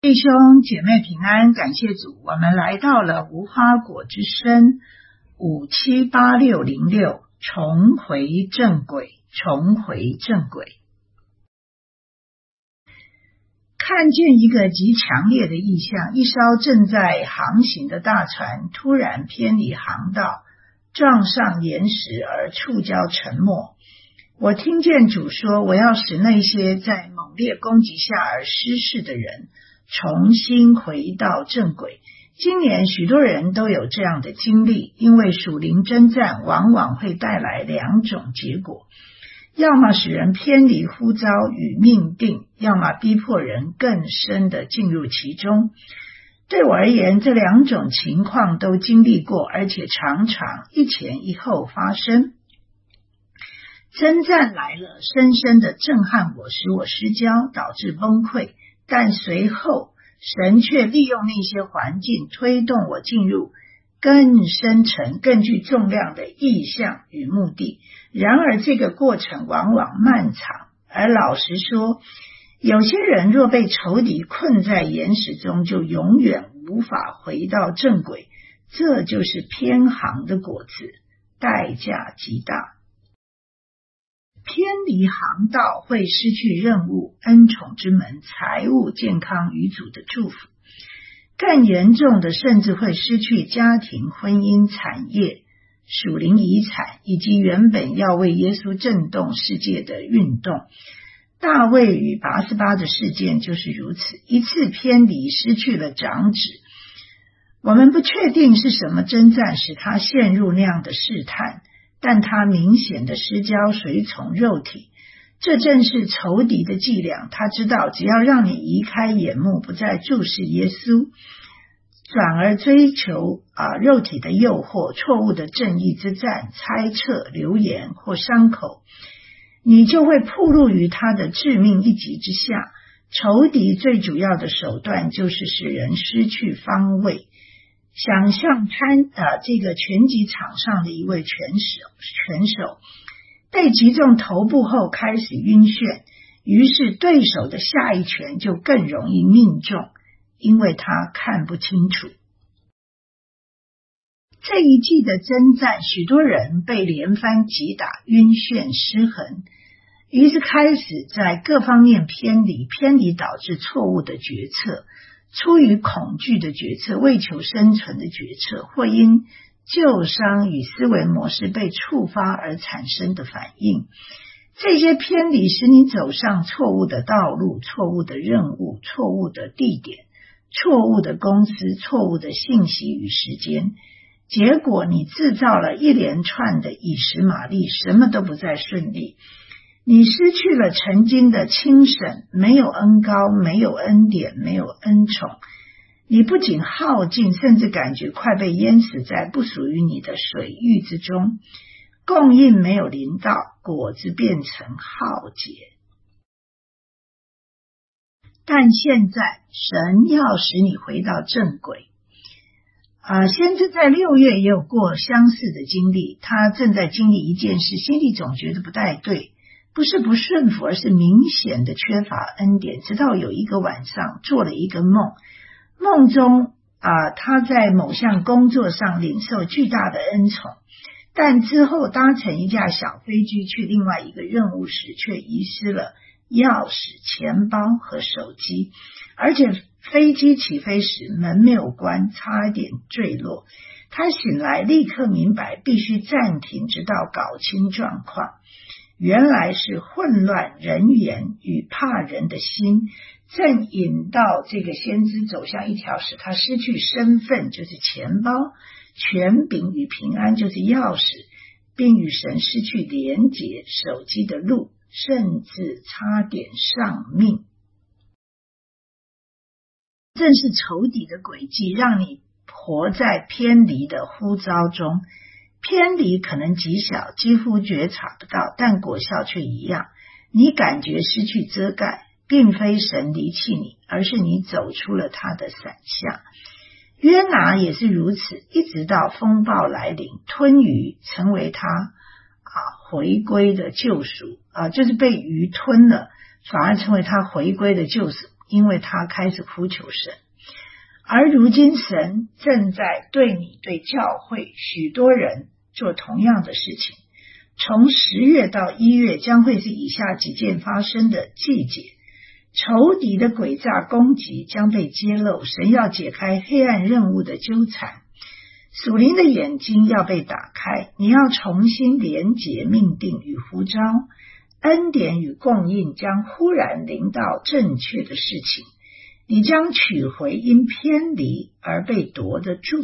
弟兄姐妹平安，感谢主，我们来到了无花果之声578606，重回正轨，重回正轨。看见一个极强烈的异象，一艘正在航行的大船突然偏离航道，撞上岩石而触礁沉没。我听见主说，我要使那些在猛烈攻击下而失势的人重新回到正轨。今年许多人都有这样的经历，因为属灵征战往往会带来两种结果，要么使人偏离呼召与命定，要么逼迫人更深地进入其中。对我而言，这两种情况都经历过，而且常常一前一后发生。征战来了，深深地震撼我，使我失焦，导致崩溃，但随后神却利用那些环境推动我进入更深层、更具重量的意向与目的。然而这个过程往往漫长，而老实说，有些人若被仇敌困在岩石中，就永远无法回到正轨，这就是偏航的果子，代价极大。偏离航道会失去任务、恩宠之门、财务、健康与主的祝福，更严重的甚至会失去家庭、婚姻、产业、属灵遗产，以及原本要为耶稣震动世界的运动。大卫与拔示巴的事件就是如此，一次偏离失去了长子。我们不确定是什么征战使他陷入那样的试探，但他明显的失焦随从肉体，这正是仇敌的伎俩。他知道只要让你移开眼目，不再注视耶稣，转而追求肉体的诱惑、错误的正义之战、猜测、流言或伤口，你就会暴露于他的致命一击之下。仇敌最主要的手段就是使人失去方位。想象这个拳击场上的一位拳手被击中头部后开始晕眩，于是对手的下一拳就更容易命中，因为他看不清楚。这一季的征战，许多人被连番击打，晕眩失衡，于是开始在各方面偏离导致错误的决策，出于恐惧的决策，为求生存的决策，或因旧伤与思维模式被触发而产生的反应。这些偏离使你走上错误的道路、错误的任务、错误的地点、错误的公司、错误的信息与时间，结果你制造了一连串的以实玛利，什么都不再顺利。你失去了曾经的轻省，没有恩膏，没有恩典，没有恩宠。你不仅耗尽，甚至感觉快被淹死在不属于你的水域之中。供应没有临到，果子变成浩劫。但现在神要使你回到正轨。先知在6月也有过相似的经历，他正在经历一件事，心里总觉得不太对，不是不顺服，而是明显的缺乏恩典。直到有一个晚上做了一个梦，梦中他在某项工作上领受巨大的恩宠，但之后搭乘一架小飞机去另外一个任务时，却遗失了钥匙、钱包和手机，而且飞机起飞时门没有关，差一点坠落。他醒来立刻明白必须暂停，直到搞清状况。原来是混乱人言与怕人的心正引到这个先知走向一条使他失去身份，就是钱包、权柄与平安，就是钥匙，并与神失去连结手机的路，甚至差点丧命。正是仇敌的诡计，让你活在偏离的呼召中。偏离可能极小，几乎觉察不到，但果效却一样。你感觉失去遮盖，并非神离弃你，而是你走出了他的伞下。约拿也是如此，一直到风暴来临，吞鱼成为他回归的救赎，就是被鱼吞了，反而成为他回归的救赎。 因为他开始哭求神。而如今神正在对你、对教会许多人做同样的事情。从10月到1月将会是以下几件发生的季节。仇敌的诡诈攻击将被揭露，神要解开黑暗任务的纠缠，属灵的眼睛要被打开，你要重新连结命定与呼召，恩典与供应将忽然临到正确的事情，你将取回因偏离而被夺的祝福。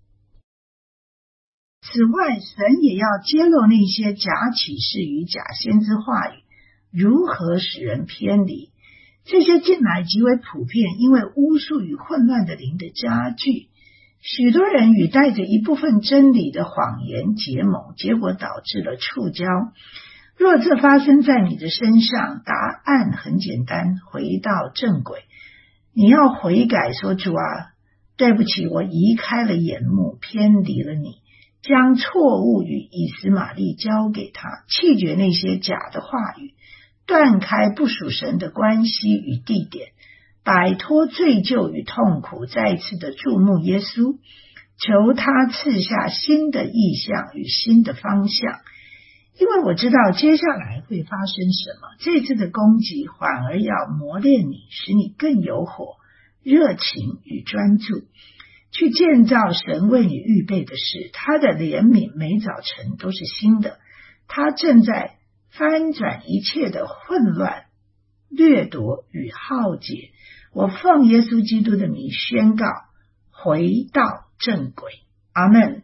此外，神也要揭露那些假启示与假先知话语如何使人偏离。这些近来极为普遍，因为巫术与混乱的灵的加剧，许多人与带着一部分真理的谎言结盟，结果导致了触礁。若这发生在你的身上，答案很简单，回到正轨。你要悔改说，主啊，对不起，我移开了眼目，偏离了你，将错误与以实玛利交给他，弃绝那些假的话语，断开不属神的关系与地点，摆脱罪疚与痛苦，再一次的注目耶稣，求他赐下新的意象与新的方向。因为我知道接下来会发生什么，这次的攻击反而要磨练你，使你更有火、热情与专注，去建造神为你预备的事。他的怜悯每早晨都是新的，他正在翻转一切的混乱、掠夺与浩劫。我奉耶稣基督的名宣告，回到正轨。阿们。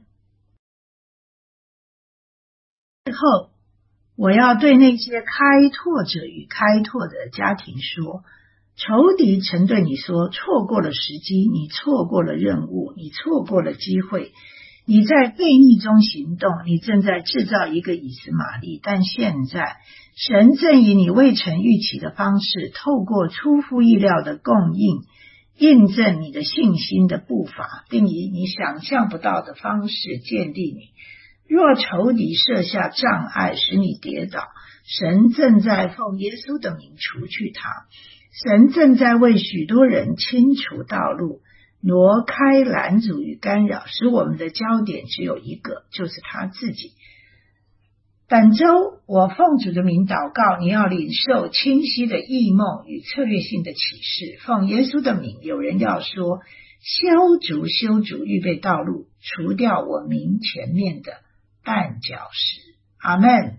最后，我要对那些开拓者与开拓的家庭说，仇敌曾对你说，错过了时机，你错过了任务，你错过了机会，你在悖逆中行动，你正在制造一个以实玛利。但现在神正以你未曾预期的方式，透过出乎意料的供应，印证你的信心的步伐，并以你想象不到的方式建立你。若仇敌设下障碍使你跌倒，神正在奉耶稣的名除去它。神正在为许多人清除道路，挪开拦阻与干扰，使我们的焦点只有一个，就是他自己。本周我奉主的名祷告，你要领受清晰的异梦与策略性的启示。奉耶稣的名，有人要说，修筑预备道路，除掉我名前面的绊脚石。阿们。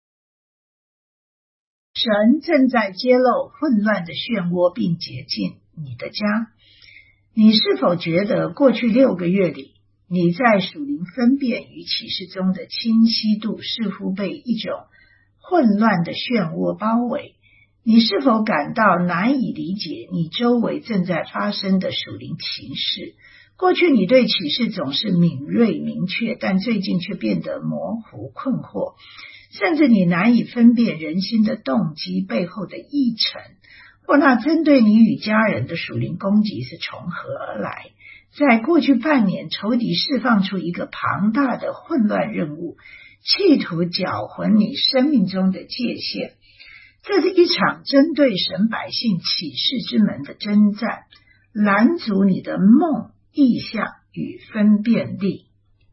神正在揭露混乱的漩涡，并洁净你的家。你是否觉得过去6个月里，你在属灵分辨与启示中的清晰度似乎被一种混乱的漩涡包围？你是否感到难以理解你周围正在发生的属灵情势？过去你对启示总是敏锐明确，但最近却变得模糊困惑，甚至你难以分辨人心的动机背后的议程，或那针对你与家人的属灵攻击是从何而来。在过去半年，仇敌释放出一个庞大的混乱任务，企图搅浑你生命中的界限。这是一场针对神百姓启示之门的征战，拦阻你的梦、意象与分辨力。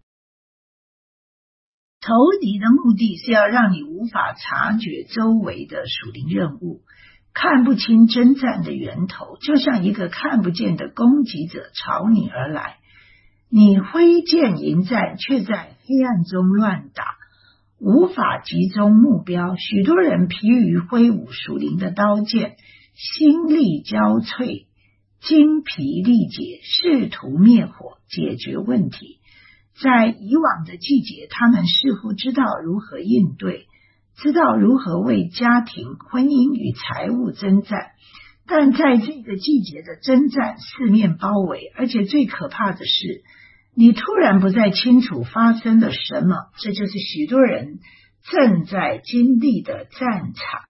仇敌的目的是要让你无法察觉周围的属灵任务，看不清征战的源头，就像一个看不见的攻击者朝你而来。你挥剑迎战，却在黑暗中乱打，无法集中目标。许多人疲于挥舞属灵的刀剑，心力交瘁，精疲力竭，试图灭火，解决问题。在以往的季节，他们似乎知道如何应对，知道如何为家庭、婚姻与财务征战，但在这个季节的征战四面包围，而且最可怕的是，你突然不再清楚发生了什么。这就是许多人正在经历的战场。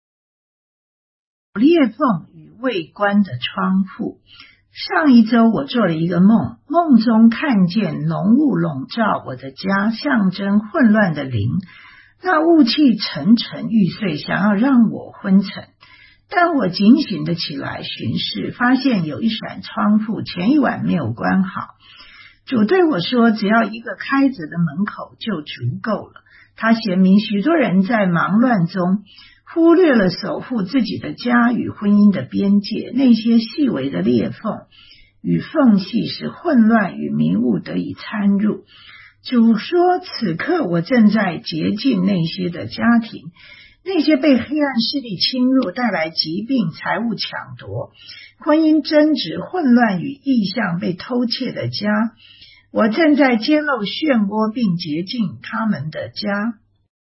裂缝与未关的窗户。上一周我做了一个梦，梦中看见浓雾笼罩我的家，象征混乱的灵。那雾气沉沉欲碎，想要让我昏沉。 但我警醒的起来巡视，发现有一扇窗户前一晚没有关好。主对我说，只要一个开着的门口就足够了。他显明许多人在忙乱中忽略了守护自己的家与婚姻的边界，那些细微的裂缝与缝隙使混乱与迷雾得以参入。主说，此刻我正在洁净那些的家庭，那些被黑暗势力侵入带来疾病、财物抢夺、婚姻争执、混乱与异象被偷窃的家。我正在揭露漩涡并洁净他们的家。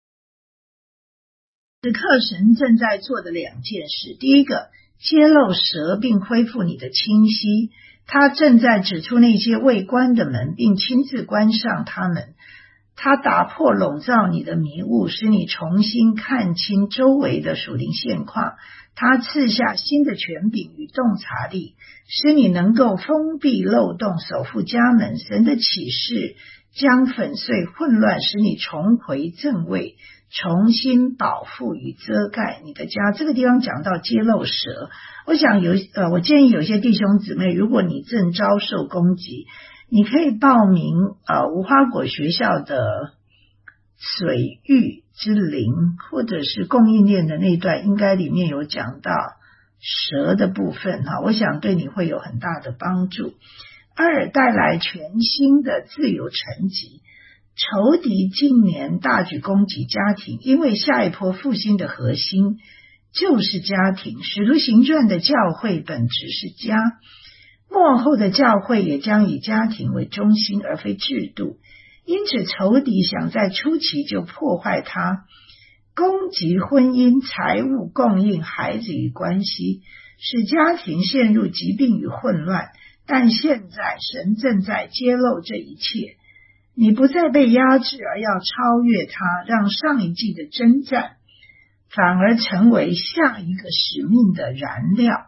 此刻神正在做的两件事，第一个，揭露蛇并恢复你的清晰，他正在指出那些未关的门，并亲自关上它们。他打破笼罩你的迷雾，使你重新看清周围的属灵现况。他赐下新的权柄与洞察力，使你能够封闭漏洞，守护家门。神的启示将粉碎混乱，使你重回正位，重新保护与遮盖你的家。这个地方讲到揭露蛇，我想我建议有些弟兄姊妹，如果你正遭受攻击，你可以报名无花果学校的水域之灵，或者是供应链的那段，应该里面有讲到蛇的部分，我想对你会有很大的帮助。二，带来全新的自由层级。仇敌近年大举攻击家庭，因为下一波复兴的核心就是家庭。使徒行传的教会本质是家，末后的教会也将以家庭为中心，而非制度。因此仇敌想在初期就破坏它，攻击婚姻、财务、供应、孩子与关系，使家庭陷入疾病与混乱。但现在神正在揭露这一切，你不再被压制，而要超越它，让上一季的征战反而成为下一个使命的燃料。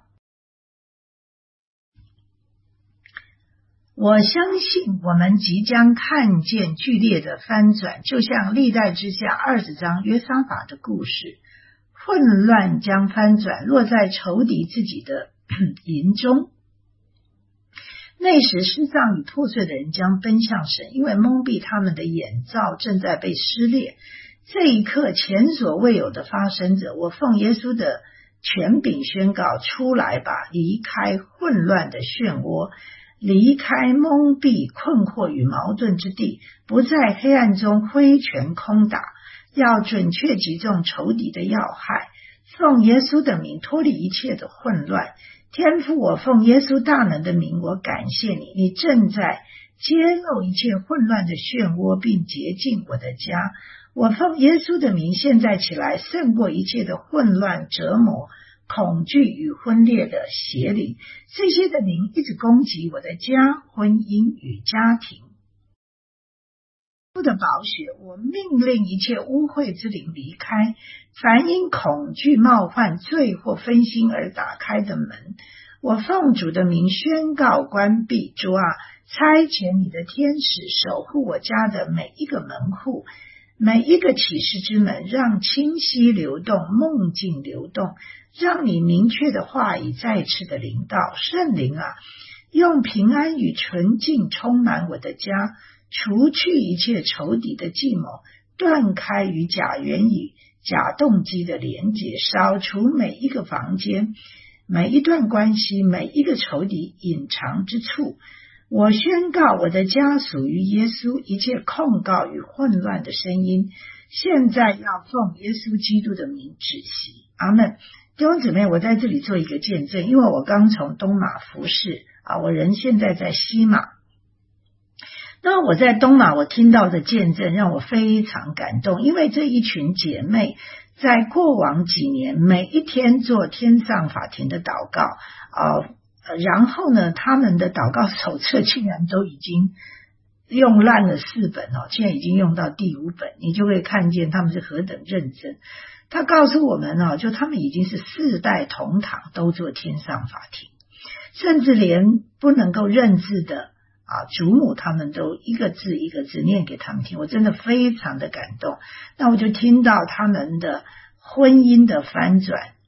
我相信我们即将看见剧烈的翻转，就像历代之下20章约沙法的故事，混乱将翻转，落在仇敌自己的营中。那时失丧与破碎的人将奔向神，因为蒙蔽他们的眼罩正在被撕裂。这一刻前所未有的发生着，我奉耶稣的权柄宣告，出来吧，离开混乱的漩涡，离开蒙蔽、困惑与矛盾之地，不在黑暗中挥拳空打，要准确击中仇敌的要害，奉耶稣的名脱离一切的混乱。天父，我奉耶稣大能的名，我感谢你，你正在揭露一切混乱的漩涡，并洁净我的家。我奉耶稣的名，现在起来，胜过一切的混乱、折磨、恐惧与昏裂的邪灵，这些的灵一直攻击我的家、婚姻与家庭。的宝血，我命令一切污秽之灵离开，凡因恐惧、冒犯、罪或分心而打开的门，我奉主的名宣告关闭。主啊，差遣你的天使守护我家的每一个门户，每一个启示之门，让清晰流动，梦境流动，让你明确的话语再次的临到。圣灵啊，用平安与纯净充满我的家，除去一切仇敌的计谋，断开与假言语、假动机的连结，扫除每一个房间、每一段关系、每一个仇敌隐藏之处。我宣告我的家属于耶稣，一切控告与混乱的声音现在要奉耶稣基督的名止息。阿们。弟兄姊妹，我在这里做一个见证，因为我刚从东马服侍我人现在在西马。那我在东马我听到的见证让我非常感动，因为这一群姐妹在过往几年每一天做天上法庭的祷告然后呢他们的祷告手册竟然都已经用烂了4本现在已经用到第5本，你就会看见他们是何等认真。他告诉我们就他们已经是4代同堂都做天上法庭，甚至连不能够认字的祖母他们都一个字一个字念给他们听，我真的非常的感动。那我就听到他们的婚姻的翻转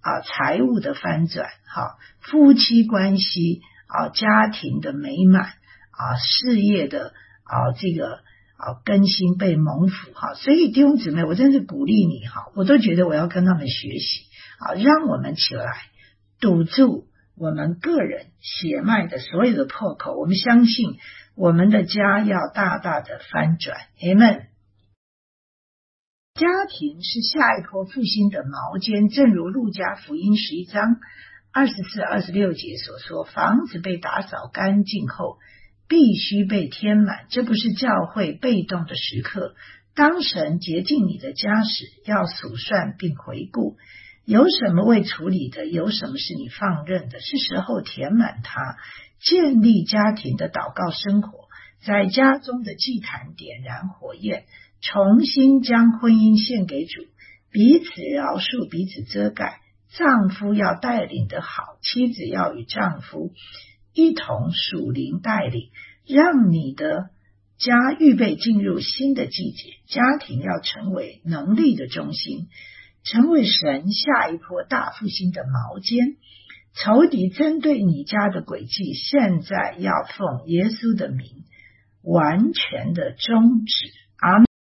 财务的翻转，夫妻关系家庭的美满事业的这个更新被蒙福所以弟兄姊妹，我真是鼓励你我都觉得我要跟他们学习让我们起来堵住我们个人血脉的所有的破口，我们相信我们的家要大大的翻转。 Amen。 家庭是下一波复兴的锚尖，正如路加福音11章24、26节所说，房子被打扫干净后必须被填满，这不是教会被动的时刻。当神洁净你的家时，要数算并回顾，有什么未处理的，有什么是你放任的，是时候填满它，建立家庭的祷告生活，在家中的祭坛点燃火焰，重新将婚姻献给主，彼此饶恕，彼此遮盖。丈夫要带领得好，妻子要与丈夫一同属灵带领，让你的家预备进入新的季节。家庭要成为能力的中心，成为神下一波大复兴的锚尖。仇敌针对你家的诡计，现在要奉耶稣的名完全的终止。阿们。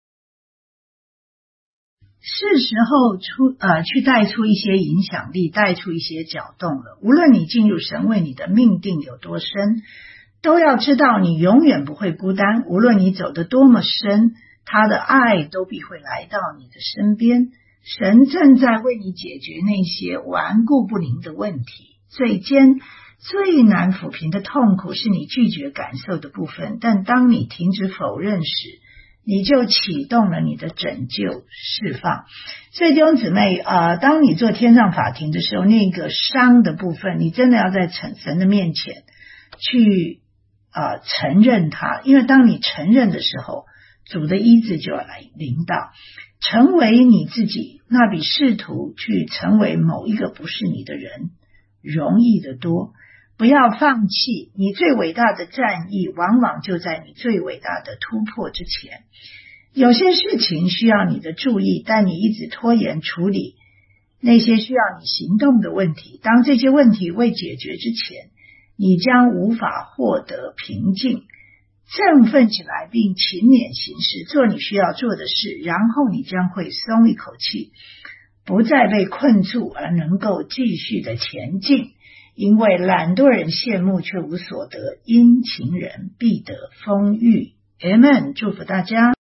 是时候去带出一些影响力，带出一些搅动了。无论你进入神为你的命定有多深，都要知道你永远不会孤单。无论你走得多么深，他的爱都必会来到你的身边。神正在为你解决那些顽固不灵的问题。最难抚平的痛苦是你拒绝感受的部分，但当你停止否认时，你就启动了你的拯救释放。所以弟兄姊妹当你做天上法庭的时候，那个伤的部分你真的要在神的面前去承认它，因为当你承认的时候，主的医治就要来临到。成为你自己，那比试图去成为某一个不是你的人容易得多。不要放弃，你最伟大的战役往往就在你最伟大的突破之前。有些事情需要你的注意，但你一直拖延处理那些需要你行动的问题。当这些问题未解决之前，你将无法获得平静。振奋起来并勤勉行事，做你需要做的事，然后你将会松一口气，不再被困住，而能够继续的前进。因为懒惰人羡慕却无所得，殷勤人必得丰裕。Amen。祝福大家。